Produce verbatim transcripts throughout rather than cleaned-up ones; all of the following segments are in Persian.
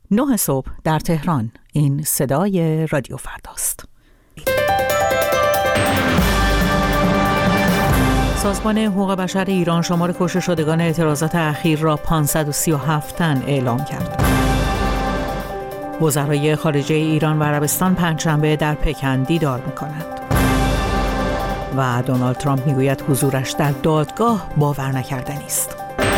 نه صبح در تهران. این صدای رادیو فرداست. سازمان حقوق بشر ایران شمار کشته شدگان اعتراضات اخیر را پانصد و سی و هفت تن اعلام کرد. وزرای خارجه ایران و عربستان پنجشنبه در پکن دیدار می‌کنند. و دونالد ترامپ میگوید حضورش در دادگاه باور نکردنی است.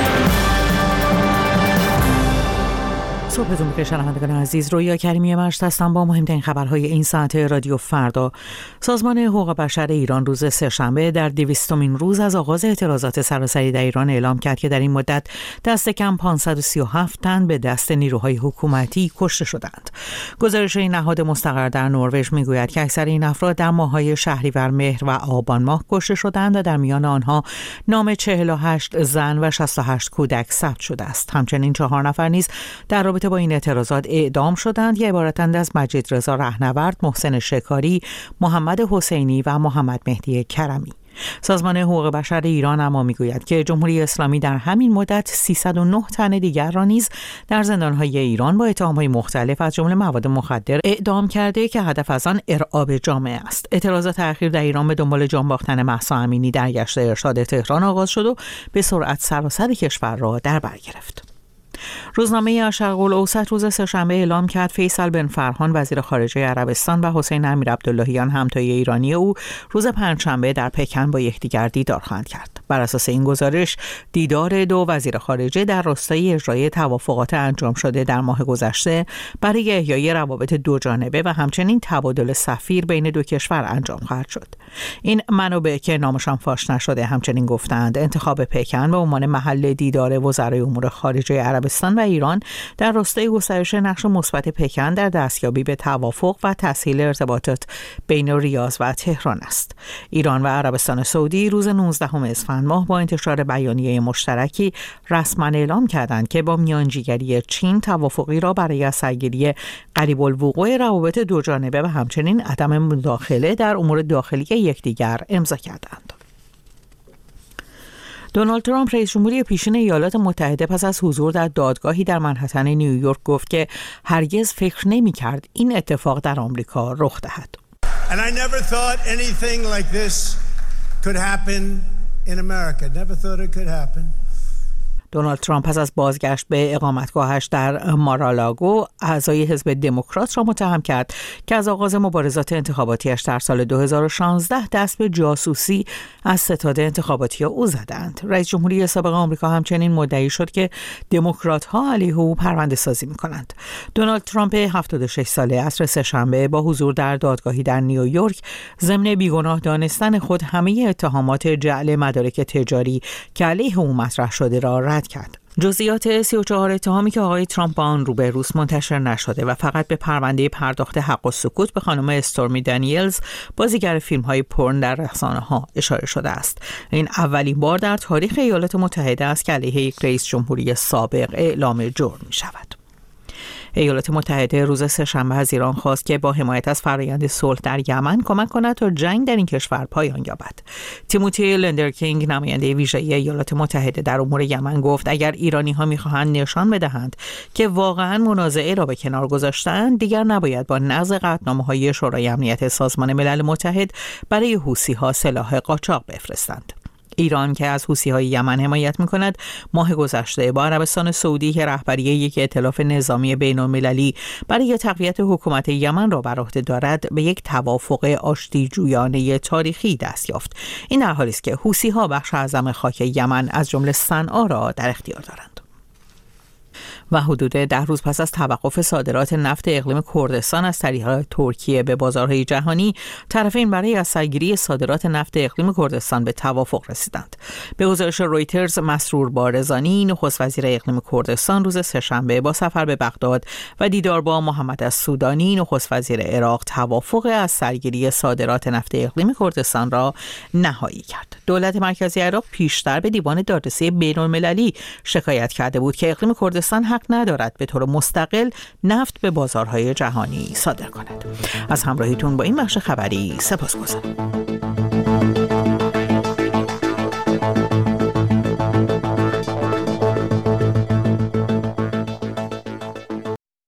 صبحتون بخیر شنوندگان عزیز، رویا کریمی مشت هستم با مهمترین خبرهای این ساعت رادیو فردا. سازمان حقوق بشر ایران روز سه‌شنبه در دویستمین روز از آغاز اعتراضات سراسری در ایران اعلام کرد که در این مدت دست کم پانصد و سی و هفت تن به دست نیروهای حکومتی کشته شدند. گزارش این نهاد مستقر در نروژ میگوید که اکثر این افراد در ماه‌های شهریور، مهر و آبان ماه کشته شدند و در میان آنها نام چهل و هشت زن و شصت و هشت کودک ثبت شده است. همچنین چهار نفر نیز در رابطه با این اعتراضات اعدام شدند که عبارتند از مجید رضا رهنورد، محسن شکاری، محمد حسینی و محمد مهدی کرمی. سازمان حقوق بشر ایران اما میگوید که جمهوری اسلامی در همین مدت سیصد و نه تن دیگر را نیز در زندان‌های ایران با اتهام‌های مختلف از جمله مواد مخدر اعدام کرده که هدف از آن ارعاب جامعه است. اعتراضات اخیر در ایران به دنبال جان باختن مهسا امینی در گشت ارشاد تهران آغاز شد و به سرعت سراسر کشور را در بر گرفت. روزنامه الشرق الاوسط روز سه‌شنبه اعلام کرد فیصل بن فرحان وزیر خارجه عربستان و حسین امیر عبداللهیان همتای ایرانی او روز پنجشنبه در پکن با یکدیگر دیدار خواهند کرد. بر اساس این گزارش دیدار دو وزیر خارجه در راستای اجرای توافقات انجام شده در ماه گذشته برای احیای روابط دو جانبه و همچنین تبادل سفیر بین دو کشور انجام خواهد شد. این منابع که نامشان فاش نشده همچنین گفتند انتخاب پکن به عنوان محل دیدار وزرای امور خارجه عربستان و ایران در راستای گسترش نقش مثبت پکن در دستیابی به توافق و تسهیل ارتباطات بین ریاض و تهران است. ایران و عربستان سعودی روز نوزدهم اسفند ماه با انتشار بیانیه مشترکی رسما اعلام کردند که با میانجیگری چین توافقی را برای سرگیری قریب الوقوع روابط دو جانبه و همچنین عدم مداخله در امور داخلی یکدیگر امضا کردند. دونالد ترامپ رئیس جمهوری پیشین ایالات متحده پس از حضور در دادگاهی در منهتن نیویورک گفت که هرگز فکر نمی‌کرد این اتفاق در آمریکا رخ دهد. And I never thought anything like this could happen in America. Never thought it could happen. دونالد ترامپ پس از بازگشت به اقامتگاهش در مارالاگو اعضای حزب دموکرات را متهم کرد که از آغاز مبارزات انتخاباتیش در سال دو هزار و شانزده دست به جاسوسی از ستاد انتخاباتی او زدند. رئیس جمهوری سابق آمریکا همچنین مدعی شد که دموکرات‌ها علیه او پرونده سازی می‌کنند. دونالد ترامپ هفتاد و شش ساله عصر سه‌شنبه با حضور در دادگاهی در نیویورک ضمن بیگناه دانستن خود همه اتهامات جعل مدارک تجاری که علیه او مطرح شده را رد کرد. جزئیات سی و چهار اتهامی که آقای ترامپ با آن روبروست منتشر نشده و فقط به پرونده پرداخت حق و سکوت به خانم استورمی دانیلز بازیگر فیلم‌های پورن در رسانه‌ها اشاره شده است. این اولین بار در تاریخ ایالات متحده است که علیه یک رئیس جمهوری سابق اعلام جرم می‌شود. ایالات متحده روز سه‌شنبه از ایران خواست که با حمایت از فرآیند صلح در یمن کمک کند تا جنگ در این کشور پایان یابد. تیموتی لندرکینگ نماینده ویژه ایالات متحده در امور یمن گفت اگر ایرانی‌ها می‌خواهند نشان بدهند که واقعاً منازعه را به کنار گذاشتند، دیگر نباید با نقض قطعنامه‌های شورای امنیت سازمان ملل متحد برای حوثی‌ها سلاح قاچاق بفرستند. ایران که از حوثی‌های یمن حمایت می‌کند، ماه گذشته با عربستان سعودی که رهبری یک ائتلاف نظامی بین‌المللی برای تقویت حکومت یمن را بر عهده دارد، به یک توافق آشتی‌جویانه تاریخی دست یافت. این در حالی است که حوثی‌ها بخش اعظم خاک یمن از جمله صنعا را در اختیار دارند. و حدود ده روز پس از توقف صادرات نفت اقلیم کردستان از طریق ترکیه به بازارهای جهانی، طرفین برای از سرگیری صادرات نفت اقلیم کردستان به توافق رسیدند. به گزارش رویترز، مسرور بارزانی، نخست وزیر اقلیم کردستان، روز سه‌شنبه با سفر به بغداد و دیدار با محمد السودانی، نخست وزیر عراق، توافق از سرگیری صادرات نفت اقلیم کردستان را نهایی کرد. دولت مرکزی عراق پیشتر به دیوان دادرسی بین‌المللی شکایت کرده بود که اقلیم کردستان حق ندارد به طور مستقل نفت به بازارهای جهانی صادر کند. از همراهیتون با این بخش خبری سپاسگزارم.